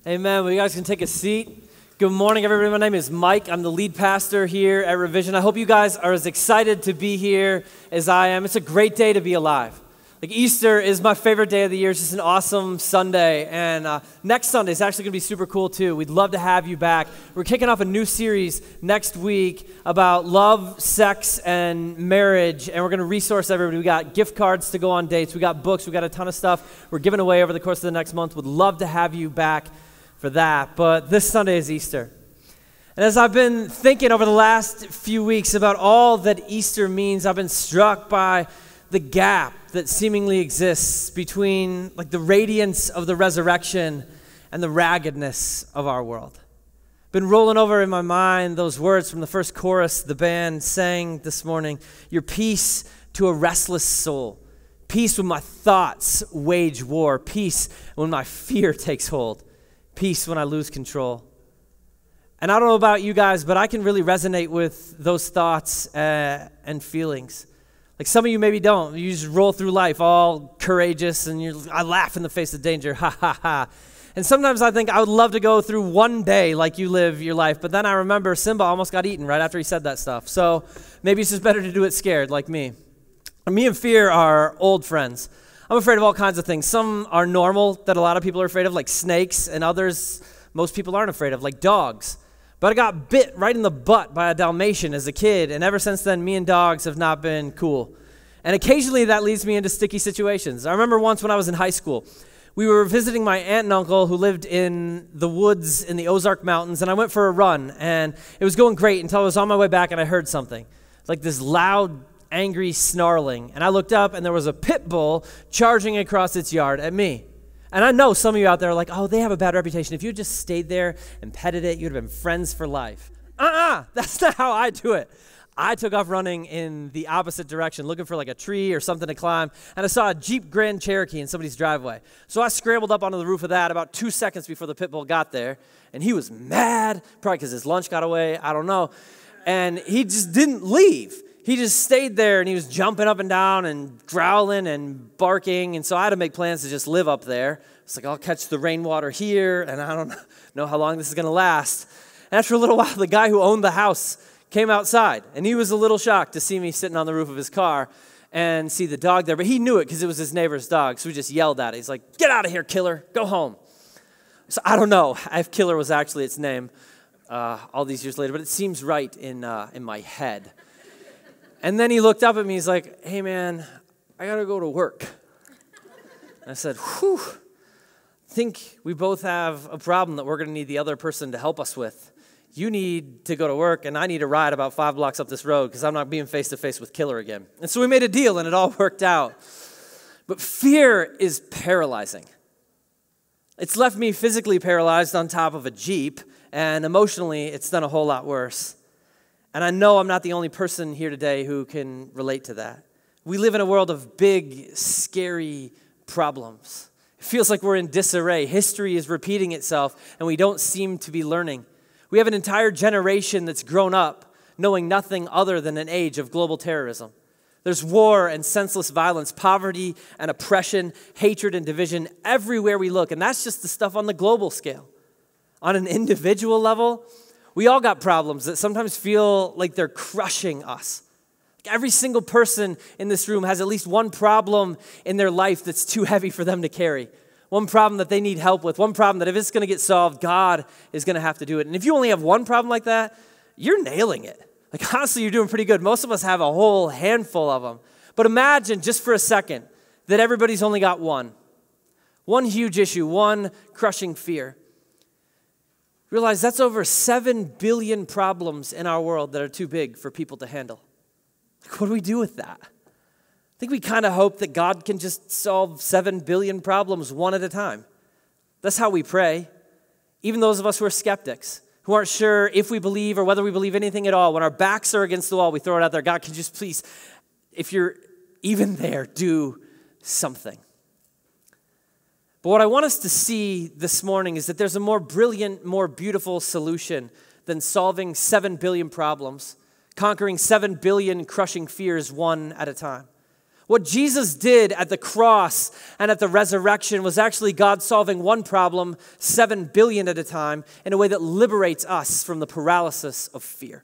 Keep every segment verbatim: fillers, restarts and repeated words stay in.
Amen. Well, you guys can take a seat. Good morning, everybody. My name is Mike. I'm the lead pastor here at Revision. I hope you guys are as excited to be here as I am. It's a great day to be alive. Like Easter is my favorite day of the year. It's just an awesome Sunday. And uh, next Sunday is actually going to be super cool, too. We'd love to have you back. We're kicking off a new series next week about love, sex, and marriage. And we're going to resource everybody. We got gift cards to go on dates. We got books. We got a ton of stuff we're giving away over the course of the next month. Would love to have you back for that. But this Sunday is Easter. And as I've been thinking over the last few weeks about all that Easter means, I've been struck by the gap that seemingly exists between like the radiance of the resurrection and the raggedness of our world. Been rolling over in my mind those words from the first chorus the band sang this morning. Your peace to a restless soul. Peace when my thoughts wage war. Peace when my fear takes hold. Peace when I lose control. And I don't know about you guys, but I can really resonate with those thoughts uh, and feelings. Like some of you maybe don't. You just roll through life all courageous and you're, I laugh in the face of danger, ha ha ha. And sometimes I think I would love to go through one day like you live your life, but then I remember Simba almost got eaten right after he said that stuff. So maybe it's just better to do it scared like me. And me and fear are old friends. I'm afraid of all kinds of things. Some are normal that a lot of people are afraid of, like snakes, and others most people aren't afraid of, like dogs. But I got bit right in the butt by a Dalmatian as a kid, and ever since then, me and dogs have not been cool. And occasionally that leads me into sticky situations. I remember once when I was in high school, we were visiting my aunt and uncle who lived in the woods in the Ozark Mountains, and I went for a run, and it was going great until I was on my way back and I heard something. Like this loud, angry snarling, and I looked up and there was a pit bull charging across its yard at me. And I know some of you out there are like, oh, they have a bad reputation. If you had just stayed there and petted it, you'd have been friends for life. Uh-uh, that's not how I do it. I took off running in the opposite direction, looking for like a tree or something to climb, and I saw a Jeep Grand Cherokee in somebody's driveway. So I scrambled up onto the roof of that about two seconds before the pit bull got there, and he was mad, probably because his lunch got away, I don't know, and he just didn't leave. He just stayed there, and he was jumping up and down and growling and barking, and so I had to make plans to just live up there. It's like, I'll catch the rainwater here, and I don't know how long this is going to last. And after a little while, the guy who owned the house came outside, and he was a little shocked to see me sitting on the roof of his car and see the dog there, but he knew it because it was his neighbor's dog, so he just yelled at it. He's like, get out of here, Killer, go home. So I don't know if Killer was actually its name uh, all these years later, but it seems right in uh, in my head. And then he looked up at me, he's like, hey man, I gotta go to work. And I said, whew, I think we both have a problem that we're gonna need the other person to help us with. You need to go to work, and I need to ride about five blocks up this road because I'm not being face-to-face with Killer again. And so we made a deal, and it all worked out. But fear is paralyzing. It's left me physically paralyzed on top of a Jeep, and emotionally, it's done a whole lot worse. And I know I'm not the only person here today who can relate to that. We live in a world of big, scary problems. It feels like we're in disarray. History is repeating itself, and we don't seem to be learning. We have an entire generation that's grown up knowing nothing other than an age of global terrorism. There's war and senseless violence, poverty and oppression, hatred and division everywhere we look, and that's just the stuff on the global scale. On an individual level, we all got problems that sometimes feel like they're crushing us. Every single person in this room has at least one problem in their life that's too heavy for them to carry. One problem that they need help with. One problem that if it's going to get solved, God is going to have to do it. And if you only have one problem like that, you're nailing it. Like honestly, you're doing pretty good. Most of us have a whole handful of them. But imagine just for a second that everybody's only got one. One huge issue, one crushing fear. Realize that's over seven billion problems in our world that are too big for people to handle. Like, what do we do with that? I think we kind of hope that God can just solve seven billion problems one at a time. That's how we pray. Even those of us who are skeptics, who aren't sure if we believe or whether we believe anything at all, when our backs are against the wall, we throw it out there. God, can you just please, if you're even there, do something. But what I want us to see this morning is that there's a more brilliant, more beautiful solution than solving seven billion problems, conquering seven billion crushing fears one at a time. What Jesus did at the cross and at the resurrection was actually God solving one problem, seven billion at a time, in a way that liberates us from the paralysis of fear.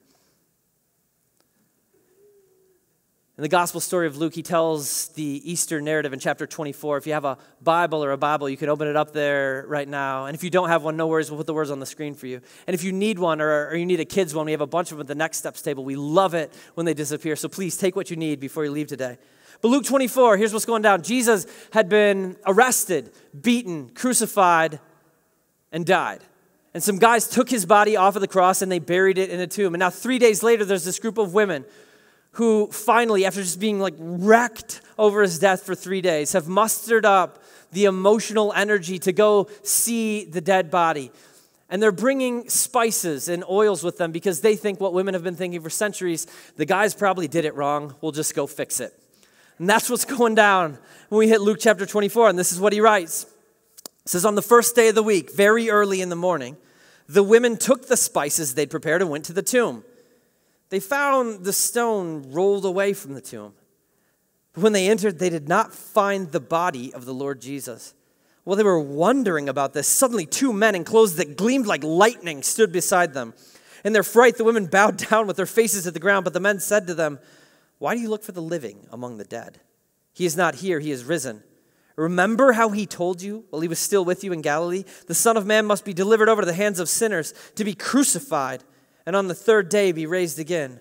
In the gospel story of Luke, he tells the Easter narrative in chapter twenty-four. If you have a Bible or a Bible, you can open it up there right now. And if you don't have one, no worries, we'll put the words on the screen for you. And if you need one or, or you need a kid's one, we have a bunch of them at the Next Steps table. We love it when they disappear. So please take what you need before you leave today. But Luke twenty-four, here's what's going down. Jesus had been arrested, beaten, crucified, and died. And some guys took his body off of the cross and they buried it in a tomb. And now three days later, there's this group of women who finally, after just being like wrecked over his death for three days, have mustered up the emotional energy to go see the dead body. And they're bringing spices and oils with them because they think what women have been thinking for centuries, the guys probably did it wrong, we'll just go fix it. And that's what's going down when we hit Luke chapter twenty-four, and this is what he writes. It says, on the first day of the week, very early in the morning, the women took the spices they'd prepared and went to the tomb. They found the stone rolled away from the tomb. But when they entered, they did not find the body of the Lord Jesus. While they were wondering about this, suddenly two men in clothes that gleamed like lightning stood beside them. In their fright, the women bowed down with their faces at the ground, but the men said to them, why do you look for the living among the dead? He is not here, he is risen. Remember how he told you while he was still with you in Galilee? The Son of Man must be delivered over to the hands of sinners, to be crucified, and on the third day be raised again.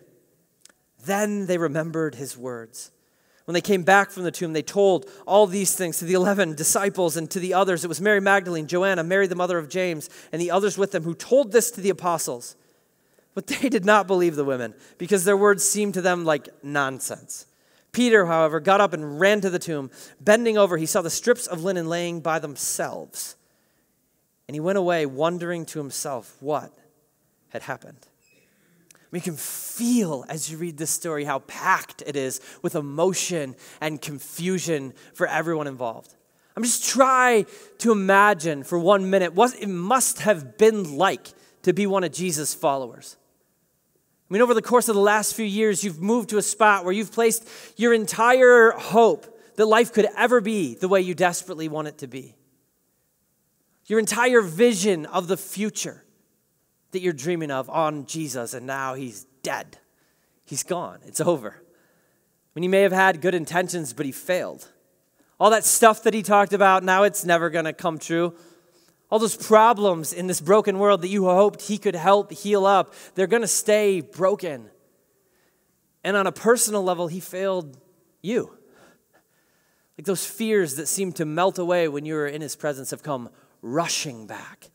Then they remembered his words. When they came back from the tomb, they told all these things to the eleven disciples and to the others. It was Mary Magdalene, Joanna, Mary the mother of James, and the others with them who told this to the apostles. But they did not believe the women because their words seemed to them like nonsense. Peter, however, got up and ran to the tomb. Bending over, he saw the strips of linen laying by themselves. And he went away wondering to himself what had happened. You can feel as you read this story how packed it is with emotion and confusion for everyone involved. I'm just try to imagine for one minute what it must have been like to be one of Jesus' followers. I mean, over the course of the last few years, you've moved to a spot where you've placed your entire hope that life could ever be the way you desperately want it to be. Your entire vision of the future that you're dreaming of on Jesus, and now he's dead. He's gone. It's over. I mean, he may have had good intentions, but he failed. All that stuff that he talked about, now it's never going to come true. All those problems in this broken world that you hoped he could help heal up, they're going to stay broken. And on a personal level, he failed you. Like those fears that seemed to melt away when you were in his presence have come rushing back.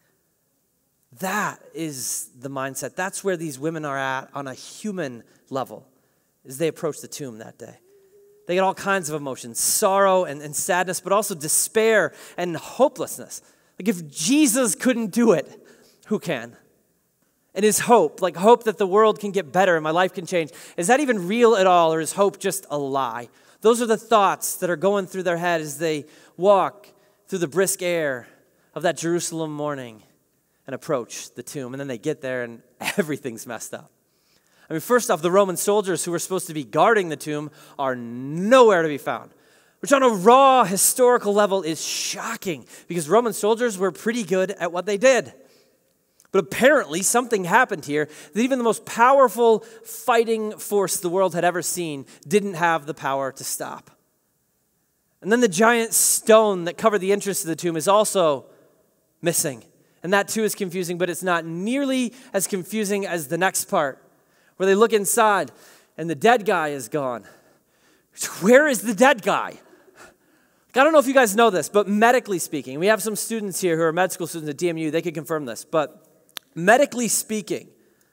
That is the mindset. That's where these women are at on a human level as they approach the tomb that day. They get all kinds of emotions, sorrow and, and sadness, but also despair and hopelessness. Like if Jesus couldn't do it, who can? And his hope, like hope that the world can get better and my life can change, is that even real at all, or is hope just a lie? Those are the thoughts that are going through their head as they walk through the brisk air of that Jerusalem morning and approach the tomb. And then they get there and everything's messed up. I mean, first off, the Roman soldiers who were supposed to be guarding the tomb are nowhere to be found, which on a raw historical level is shocking because Roman soldiers were pretty good at what they did. But apparently something happened here that even the most powerful fighting force the world had ever seen didn't have the power to stop. And then the giant stone that covered the entrance to the tomb is also missing. And that too is confusing, but it's not nearly as confusing as the next part, where they look inside and the dead guy is gone. Where is the dead guy? I don't know if you guys know this, but medically speaking, we have some students here who are med school students at D M U, they could confirm this, but medically speaking,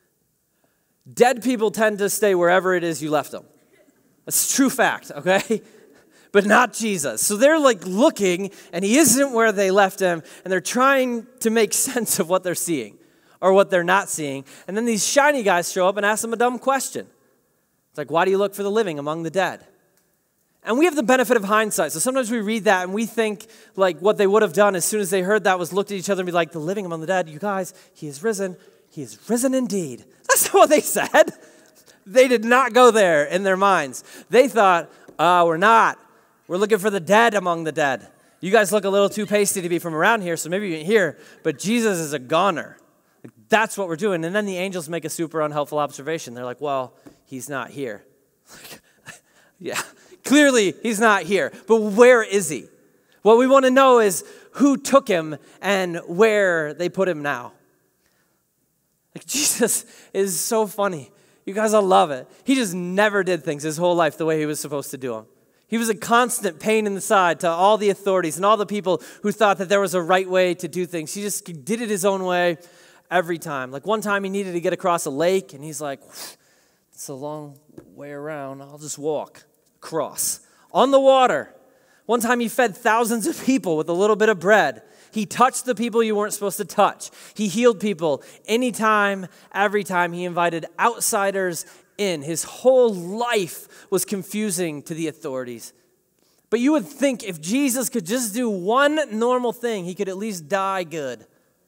dead people tend to stay wherever it is you left them. That's a true fact, okay? But not Jesus. So they're like looking, and he isn't where they left him, and they're trying to make sense of what they're seeing or what they're not seeing. And then these shiny guys show up and ask them a dumb question. It's like, why do you look for the living among the dead? And we have the benefit of hindsight. So sometimes we read that and we think like what they would have done as soon as they heard that was looked at each other and be like, the living among the dead, you guys, he is risen. He is risen indeed. That's not what they said. They did not go there in their minds. They thought, Uh, we're not. We're looking for the dead among the dead. You guys look a little too pasty to be from around here, so maybe you ain't here, but Jesus is a goner. Like, that's what we're doing. And then the angels make a super unhelpful observation. They're like, well, he's not here. Yeah, clearly he's not here. But where is he? What we want to know is who took him and where they put him now. Like, Jesus is so funny. You guys all love it. He just never did things his whole life the way he was supposed to do them. He was a constant pain in the side to all the authorities and all the people who thought that there was a right way to do things. He just did it his own way every time. Like one time he needed to get across a lake, and he's like, it's a long way around. I'll just walk across. On the water. One time he fed thousands of people with a little bit of bread. He touched the people you weren't supposed to touch. He healed people anytime, every time. He invited outsiders in. His whole life was confusing to the authorities. But you would think if Jesus could just do one normal thing, he could at least die good.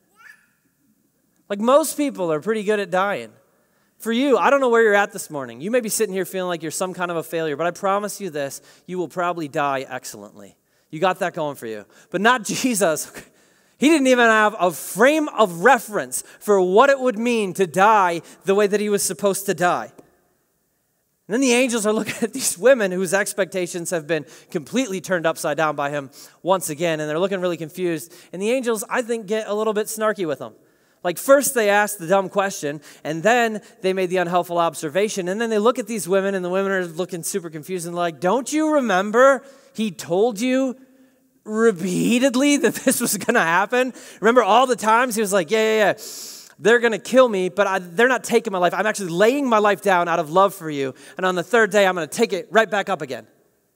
Like most people are pretty good at dying. For you, I don't know where you're at this morning. You may be sitting here feeling like you're some kind of a failure, but I promise you this, you will probably die excellently. You got that going for you. But not Jesus. He didn't even have a frame of reference for what it would mean to die the way that he was supposed to die. And then the angels are looking at these women whose expectations have been completely turned upside down by him once again, and they're looking really confused. And the angels, I think, get a little bit snarky with them. Like first they asked the dumb question, and then they made the unhelpful observation, and then they look at these women, and the women are looking super confused and like, don't you remember he told you repeatedly that this was going to happen? Remember all the times he was like, yeah, yeah, yeah, they're going to kill me, but I, they're not taking my life. I'm actually laying my life down out of love for you, and on the third day I'm going to take it right back up again.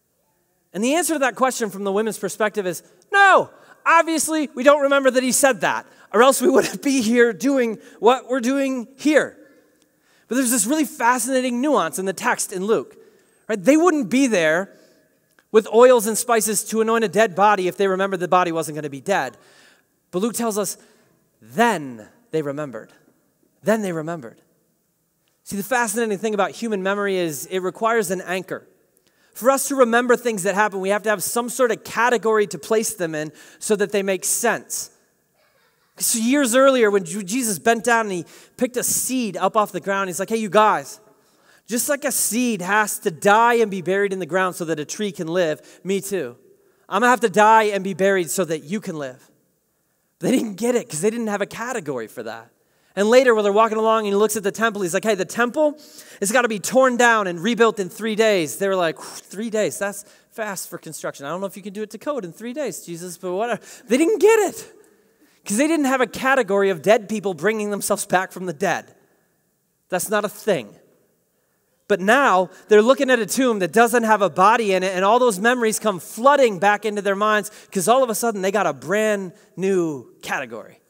And the answer to that question from the women's perspective is, no, obviously we don't remember that he said that, or else we wouldn't be here doing what we're doing here. But there's this really fascinating nuance in the text in Luke. Right? They wouldn't be there with oils and spices to anoint a dead body if they remembered the body wasn't going to be dead. But Luke tells us, then they remembered. Then they remembered. See, the fascinating thing about human memory is it requires an anchor. For us to remember things that happen, we have to have some sort of category to place them in so that they make sense. So years earlier, when Jesus bent down and he picked a seed up off the ground, he's like, hey, you guys, just like a seed has to die and be buried in the ground so that a tree can live, me too. I'm going to have to die and be buried so that you can live. They didn't get it because they didn't have a category for that. And later, when they're walking along and he looks at the temple, he's like, hey, the temple has got to be torn down and rebuilt in three days. They were like, three days, that's fast for construction. I don't know if you can do it to code in three days, Jesus, but whatever. They didn't get it. Because they didn't have a category of dead people bringing themselves back from the dead. That's not a thing. But now they're looking at a tomb that doesn't have a body in it, and all those memories come flooding back into their minds because all of a sudden they got a brand new category.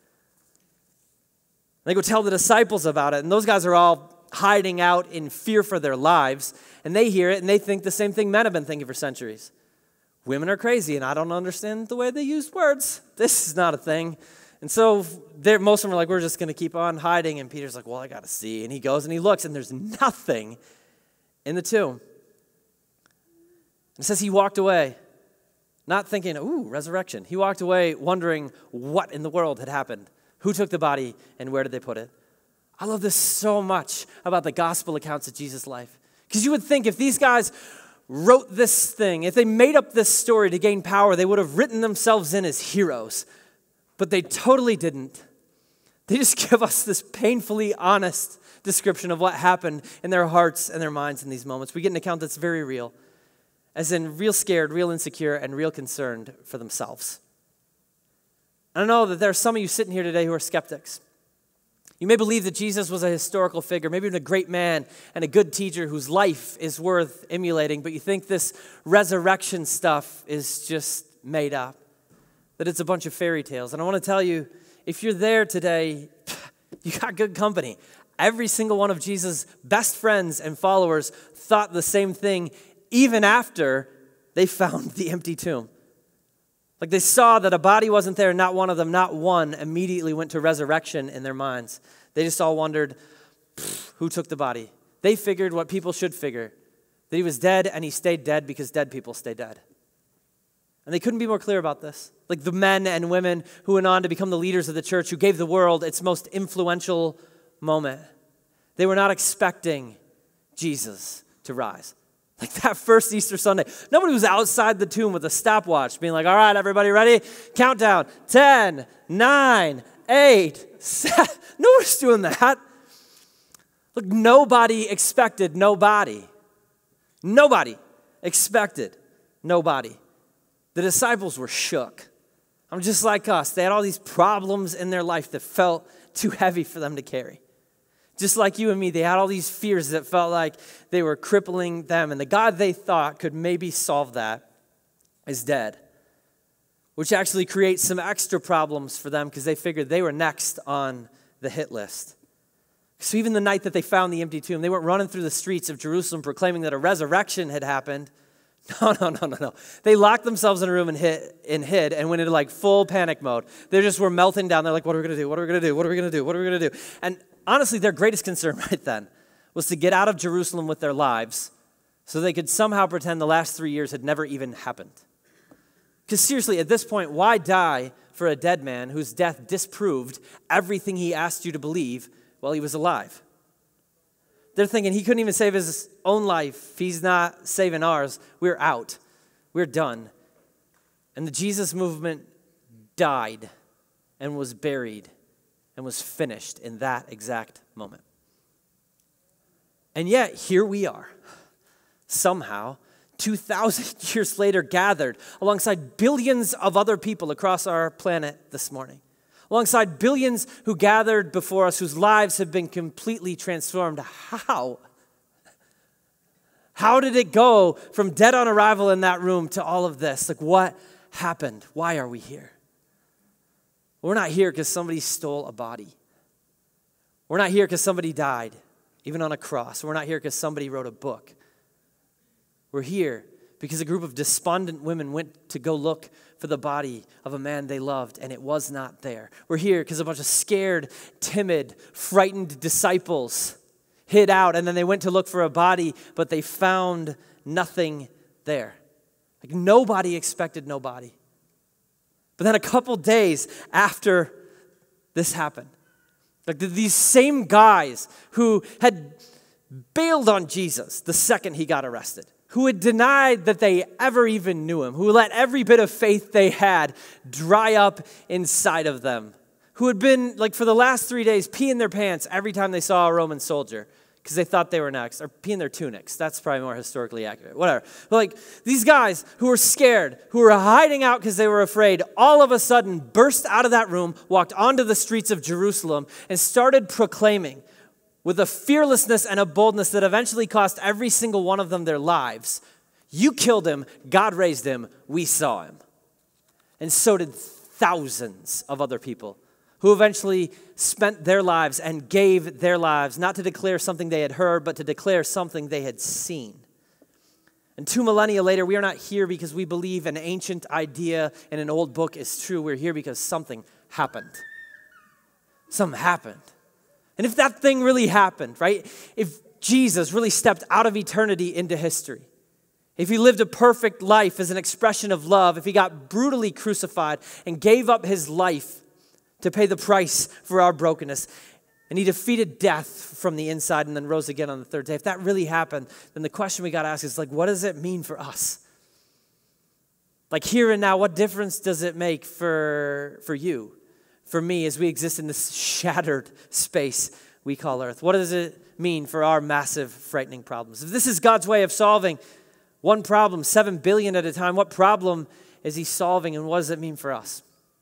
They go tell the disciples about it, and those guys are all hiding out in fear for their lives, and they hear it, and they think the same thing men have been thinking for centuries. Women are crazy, and I don't understand the way they use words. This is not a thing. And so most of them are like, we're just going to keep on hiding. And Peter's like, well, I got to see. And he goes and he looks, and there's nothing in the tomb. It says he walked away, not thinking, ooh, resurrection. He walked away wondering what in the world had happened. Who took the body and where did they put it? I love this so much about the gospel accounts of Jesus' life. Because you would think if these guys wrote this thing, if they made up this story to gain power, they would have written themselves in as heroes. But they totally didn't. They just give us this painfully honest description of what happened in their hearts and their minds in these moments. We get an account that's very real, as in real scared, real insecure, and real concerned for themselves. I know that there are some of you sitting here today who are skeptics. You may believe that Jesus was a historical figure, maybe even a great man and a good teacher whose life is worth emulating, but you think this resurrection stuff is just made up, that it's a bunch of fairy tales. And I want to tell you, if you're there today, you got good company. Every single one of Jesus' best friends and followers thought the same thing even after they found the empty tomb. Like they saw that a body wasn't there, not one of them, not one, immediately went to resurrection in their minds. They just all wondered, who took the body? They figured what people should figure. That he was dead and he stayed dead because dead people stay dead. And they couldn't be more clear about this. Like the men and women who went on to become the leaders of the church, who gave the world its most influential moment. They were not expecting Jesus to rise. Like that first Easter Sunday, nobody was outside the tomb with a stopwatch being like, all right, everybody ready? Countdown, ten, nine, eight, seven. Nobody's doing that. Look, nobody expected nobody. Nobody expected nobody. The disciples were shook. I'm just like us. They had all these problems in their life that felt too heavy for them to carry. Just like you and me, they had all these fears that felt like they were crippling them. And the God they thought could maybe solve that is dead, which actually creates some extra problems for them because they figured they were next on the hit list. So even the night that they found the empty tomb, they weren't running through the streets of Jerusalem proclaiming that a resurrection had happened. No, no, no, no, no. They locked themselves in a room and hid, and hid and went into like full panic mode. They just were melting down. They're like, what are we going to do? What are we going to do? What are we going to do? What are we going to do? And honestly, their greatest concern right then was to get out of Jerusalem with their lives so they could somehow pretend the last three years had never even happened. Because seriously, at this point, why die for a dead man whose death disproved everything he asked you to believe while he was alive? They're thinking he couldn't even save his own life. He's not saving ours. We're out. We're done. And the Jesus movement died and was buried and was finished in that exact moment. And yet, here we are, somehow, two thousand years later, gathered alongside billions of other people across our planet this morning. Alongside billions who gathered before us, whose lives have been completely transformed. How? How did it go from dead on arrival in that room to all of this? Like, what happened? Why are we here? We're not here because somebody stole a body. We're not here because somebody died, even on a cross. We're not here because somebody wrote a book. We're here because a group of despondent women went to go look for the body of a man they loved, and it was not there. We're here because a bunch of scared, timid, frightened disciples hid out, and then they went to look for a body, but they found nothing there. Like nobody expected nobody. But then a couple days after this happened, like these same guys who had bailed on Jesus the second he got arrested, who had denied that they ever even knew him, who let every bit of faith they had dry up inside of them, who had been, like for the last three days, peeing their pants every time they saw a Roman soldier because they thought they were next, or peeing their tunics. That's probably more historically accurate, whatever. But like these guys who were scared, who were hiding out because they were afraid, all of a sudden burst out of that room, walked onto the streets of Jerusalem, and started proclaiming with a fearlessness and a boldness that eventually cost every single one of them their lives. You killed him, God raised him, we saw him. And so did thousands of other people who eventually spent their lives and gave their lives, not to declare something they had heard, but to declare something they had seen. And two millennia later, we are not here because we believe an ancient idea in an old book is true. We're here because something happened. Something happened. And if that thing really happened, right? If Jesus really stepped out of eternity into history, if he lived a perfect life as an expression of love, if he got brutally crucified and gave up his life to pay the price for our brokenness, and he defeated death from the inside and then rose again on the third day, if that really happened, then the question we got to ask is like, what does it mean for us? Like here and now, what difference does it make for, for you? For me, as we exist in this shattered space we call Earth? What does it mean for our massive, frightening problems? If this is God's way of solving one problem, seven billion at a time, what problem is he solving and what does it mean for us?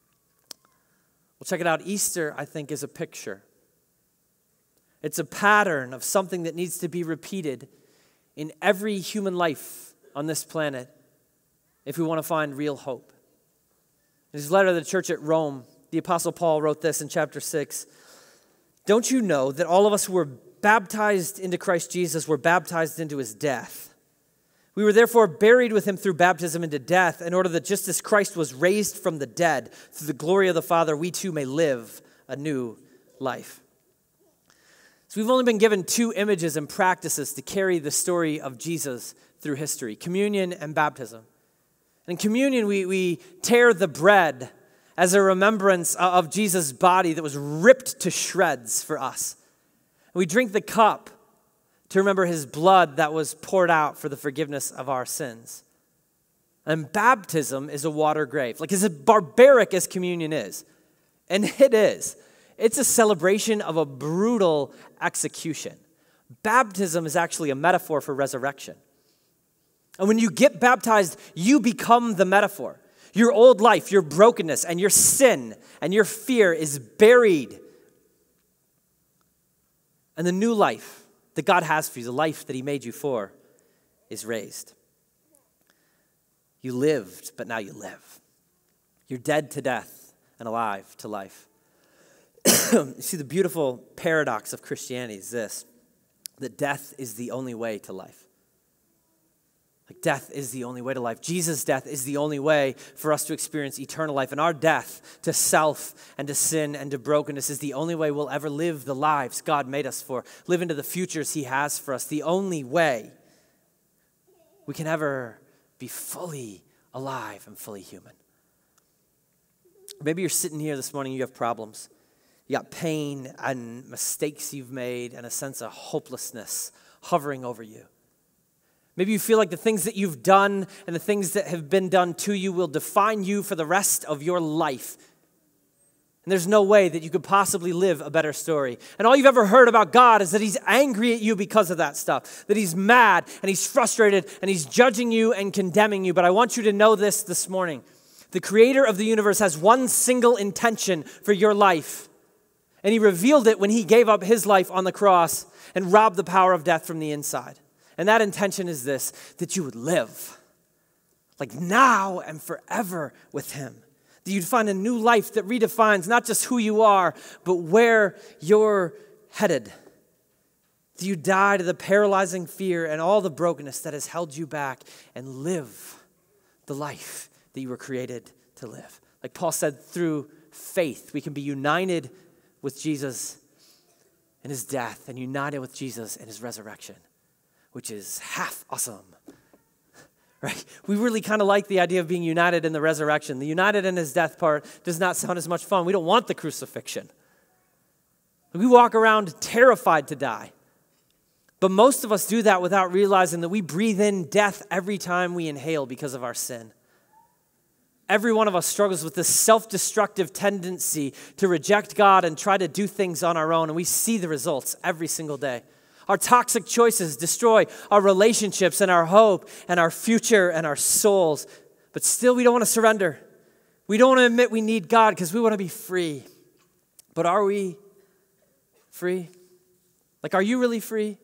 Well, check it out. Easter, I think, is a picture. It's a pattern of something that needs to be repeated in every human life on this planet if we want to find real hope. In his letter to the church at Rome, the Apostle Paul wrote this in chapter six. Don't you know that all of us who were baptized into Christ Jesus were baptized into his death? We were therefore buried with him through baptism into death, in order that just as Christ was raised from the dead through the glory of the Father, we too may live a new life. So we've only been given two images and practices to carry the story of Jesus through history, communion and baptism. And in communion, we, we tear the bread as a remembrance of Jesus' body that was ripped to shreds for us. We drink the cup to remember his blood that was poured out for the forgiveness of our sins. And baptism is a water grave. Like, as barbaric as communion is, and it is, it's a celebration of a brutal execution. Baptism is actually a metaphor for resurrection. And when you get baptized, you become the metaphor. Your old life, your brokenness, and your sin, and your fear is buried. And the new life that God has for you, the life that he made you for, is raised. You lived, but now you live. You're dead to death and alive to life. You see, the beautiful paradox of Christianity is this, that death is the only way to life. Like, death is the only way to life. Jesus' death is the only way for us to experience eternal life. And our death to self and to sin and to brokenness is the only way we'll ever live the lives God made us for, live into the futures he has for us. The only way we can ever be fully alive and fully human. Maybe you're sitting here this morning, you have problems. You got pain and mistakes you've made and a sense of hopelessness hovering over you. Maybe you feel like the things that you've done and the things that have been done to you will define you for the rest of your life. And there's no way that you could possibly live a better story. And all you've ever heard about God is that he's angry at you because of that stuff, that he's mad and he's frustrated and he's judging you and condemning you. But I want you to know this this morning. The creator of the universe has one single intention for your life. And he revealed it when he gave up his life on the cross and robbed the power of death from the inside. And that intention is this, that you would live like now and forever with him. That you'd find a new life that redefines not just who you are, but where you're headed. That you die to the paralyzing fear and all the brokenness that has held you back and live the life that you were created to live. Like Paul said, through faith, we can be united with Jesus in his death and united with Jesus in his resurrection, which is half awesome, right? We really kind of like the idea of being united in the resurrection. The united in his death part does not sound as much fun. We don't want the crucifixion. We walk around terrified to die. But most of us do that without realizing that we breathe in death every time we inhale because of our sin. Every one of us struggles with this self-destructive tendency to reject God and try to do things on our own, and we see the results every single day. Our toxic choices destroy our relationships and our hope and our future and our souls. But still, we don't want to surrender. We don't want to admit we need God because we want to be free. But are we free? Like, are you really free?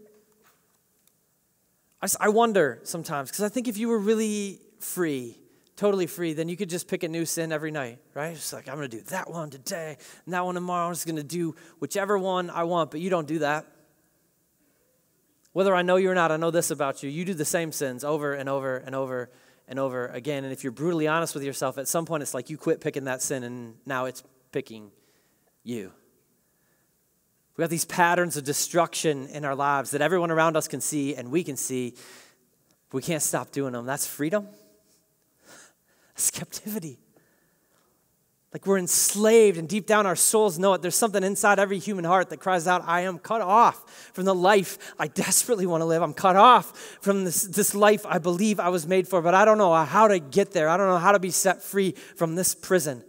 I, I wonder sometimes, because I think if you were really free, totally free, then you could just pick a new sin every night, right? It's like, I'm going to do that one today and that one tomorrow. I'm just going to do whichever one I want, but you don't do that. Whether I know you or not, I know this about you. You do the same sins over and over and over and over again. And if you're brutally honest with yourself, at some point it's like you quit picking that sin and now it's picking you. We have these patterns of destruction in our lives that everyone around us can see and we can see. But we can't stop doing them. That's freedom. That's captivity. Like we're enslaved, and deep down our souls know it. There's something inside every human heart that cries out, I am cut off from the life I desperately want to live. I'm cut off from this, this life I believe I was made for, but I don't know how to get there. I don't know how to be set free from this prison.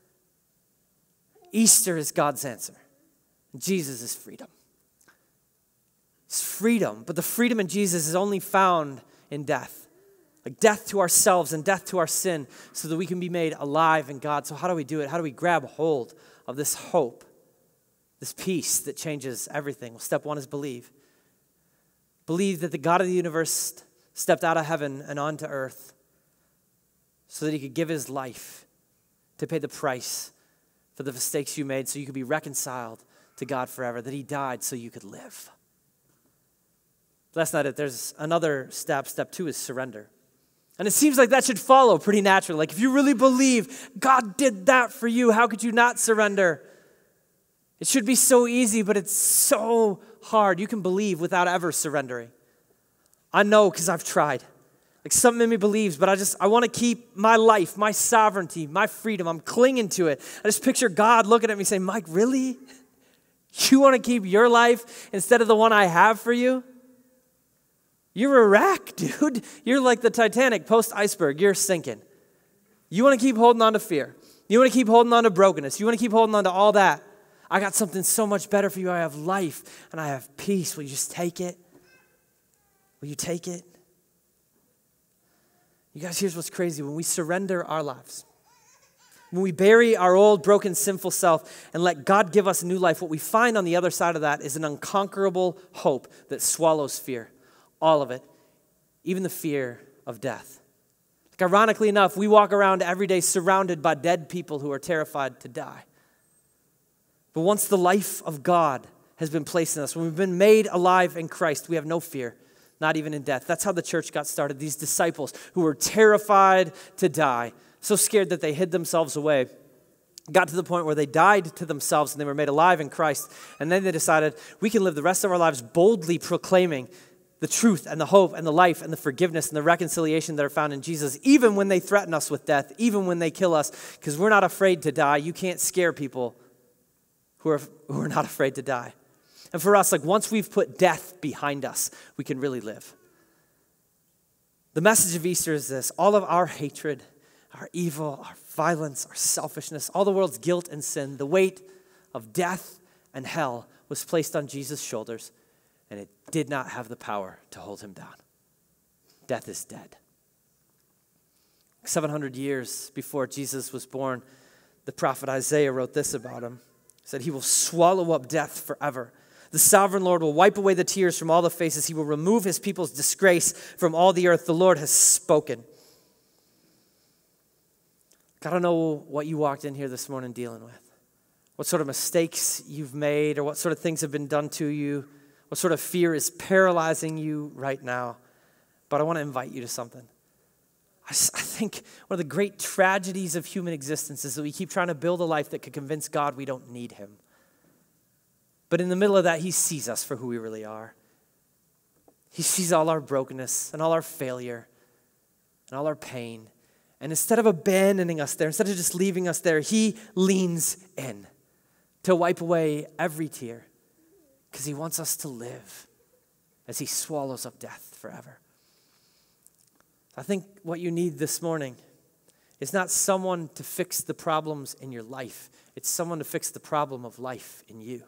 Easter is God's answer. Jesus is freedom. It's freedom, but the freedom in Jesus is only found in death. Like death to ourselves and death to our sin so that we can be made alive in God. So how do we do it? How do we grab hold of this hope, this peace that changes everything? Well, step one is believe. Believe that the God of the universe stepped out of heaven and onto earth so that he could give his life to pay the price for the mistakes you made so you could be reconciled to God forever, that he died so you could live. But that's not it. There's another step. Step two is surrender. And it seems like that should follow pretty naturally. Like if you really believe God did that for you, how could you not surrender? It should be so easy, but it's so hard. You can believe without ever surrendering. I know because I've tried. Like something in me believes, but I just, I want to keep my life, my sovereignty, my freedom. I'm clinging to it. I just picture God looking at me saying, Mike, really? You want to keep your life instead of the one I have for you? You're a wreck, dude. You're like the Titanic post-iceberg. You're sinking. You want to keep holding on to fear. You want to keep holding on to brokenness. You want to keep holding on to all that. I got something so much better for you. I have life and I have peace. Will you just take it? Will you take it? You guys, here's what's crazy. When we surrender our lives, when we bury our old, broken, sinful self and let God give us a new life, what we find on the other side of that is an unconquerable hope that swallows fear. All of it, even the fear of death. Like, ironically enough, we walk around every day surrounded by dead people who are terrified to die. But once the life of God has been placed in us, when we've been made alive in Christ, we have no fear, not even in death. That's how the church got started. These disciples who were terrified to die, so scared that they hid themselves away, got to the point where they died to themselves and they were made alive in Christ. And then they decided, we can live the rest of our lives boldly proclaiming the truth and the hope and the life and the forgiveness and the reconciliation that are found in Jesus, even when they threaten us with death, even when they kill us, because we're not afraid to die. You can't scare people who are, who are not afraid to die. And for us, like once we've put death behind us, we can really live. The message of Easter is this: all of our hatred, our evil, our violence, our selfishness, all the world's guilt and sin, the weight of death and hell was placed on Jesus' shoulders, and it did not have the power to hold him down. Death is dead. seven hundred years before Jesus was born, the prophet Isaiah wrote this about him. He said, he will swallow up death forever. The sovereign Lord will wipe away the tears from all the faces. He will remove his people's disgrace from all the earth. The Lord has spoken. I don't know what you walked in here this morning dealing with. What sort of mistakes you've made or what sort of things have been done to you. What sort of fear is paralyzing you right now. But I want to invite you to something. I, just, I think one of the great tragedies of human existence is that we keep trying to build a life that could convince God we don't need him. But in the middle of that, he sees us for who we really are. He sees all our brokenness and all our failure and all our pain. And instead of abandoning us there, instead of just leaving us there, he leans in to wipe away every tear because he wants us to live as he swallows up death forever. I think what you need this morning is not someone to fix the problems in your life. It's someone to fix the problem of life in you.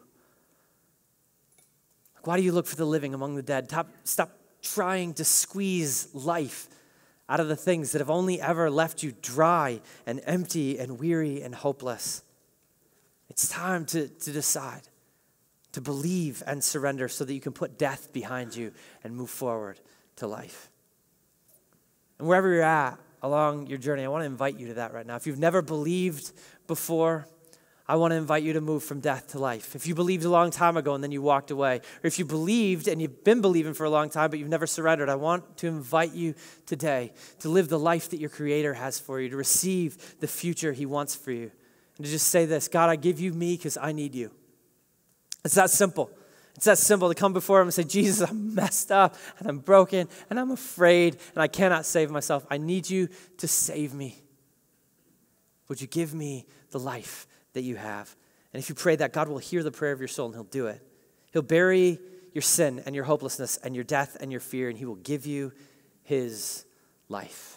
Why do you look for the living among the dead? Stop, stop trying to squeeze life out of the things that have only ever left you dry and empty and weary and hopeless. It's time to, to decide, to believe and surrender so that you can put death behind you and move forward to life. And wherever you're at along your journey, I want to invite you to that right now. If you've never believed before, I want to invite you to move from death to life. If you believed a long time ago and then you walked away, or if you believed and you've been believing for a long time but you've never surrendered, I want to invite you today to live the life that your Creator has for you, to receive the future he wants for you, and to just say this: God, I give you me because I need you. It's that simple. It's that simple to come before him and say, Jesus, I'm messed up and I'm broken and I'm afraid and I cannot save myself. I need you to save me. Would you give me the life that you have? And if you pray that, God will hear the prayer of your soul and he'll do it. He'll bury your sin and your hopelessness and your death and your fear, and he will give you his life.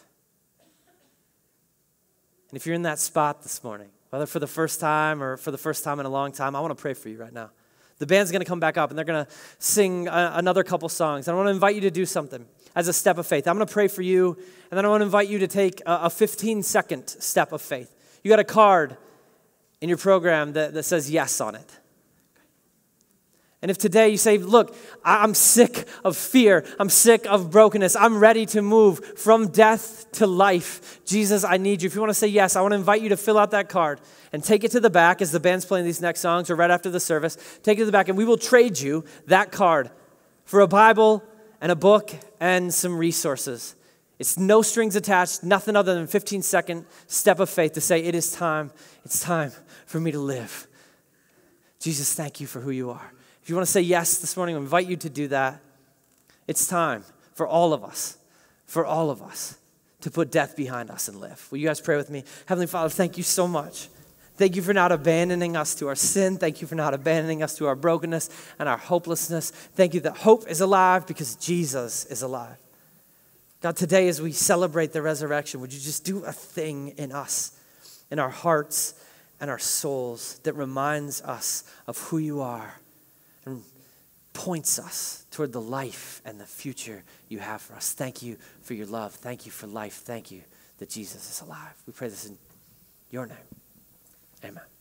And if you're in that spot this morning, whether for the first time or for the first time in a long time, I want to pray for you right now. The band's going to come back up and they're going to sing a, another couple songs. And I want to invite you to do something as a step of faith. I'm going to pray for you, and then I want to invite you to take a, a fifteen-second step of faith. You got a card in your program that, that says yes on it. And if today you say, look, I'm sick of fear, I'm sick of brokenness, I'm ready to move from death to life. Jesus, I need you. If you want to say yes, I want to invite you to fill out that card and take it to the back as the band's playing these next songs or right after the service. Take it to the back and we will trade you that card for a Bible and a book and some resources. It's no strings attached, nothing other than a fifteen-second step of faith to say, it is time, it's time for me to live. Jesus, thank you for who you are. If you want to say yes this morning, I invite you to do that. It's time for all of us, for all of us, to put death behind us and live. Will you guys pray with me? Heavenly Father, thank you so much. Thank you for not abandoning us to our sin. Thank you for not abandoning us to our brokenness and our hopelessness. Thank you that hope is alive because Jesus is alive. God, today as we celebrate the resurrection, would you just do a thing in us, in our hearts and our souls that reminds us of who you are and points us toward the life and the future you have for us. Thank you for your love. Thank you for life. Thank you that Jesus is alive. We pray this in your name. Amen.